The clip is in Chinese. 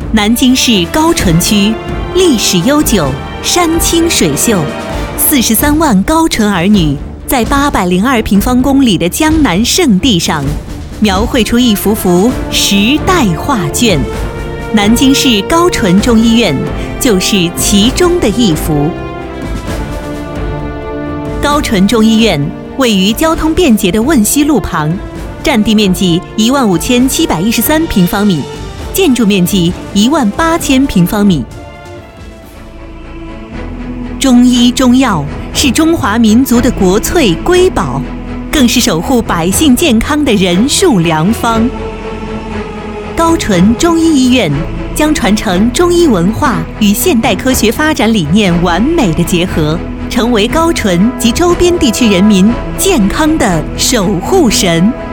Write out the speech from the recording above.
南京市高淳区，历史悠久，山清水秀，43万高淳儿女在802平方公里的江南圣地上，描绘出一幅幅时代画卷。南京市高淳中医院就是其中的一幅。高淳中医院位于交通便捷的汶西路旁，占地面积15713平方米，建筑面积18000平方米。中医中药是中华民族的国粹瑰宝，更是守护百姓健康的人术良方。高淳中医医院将传承中医文化与现代科学发展理念完美的结合，成为高淳及周边地区人民健康的守护神。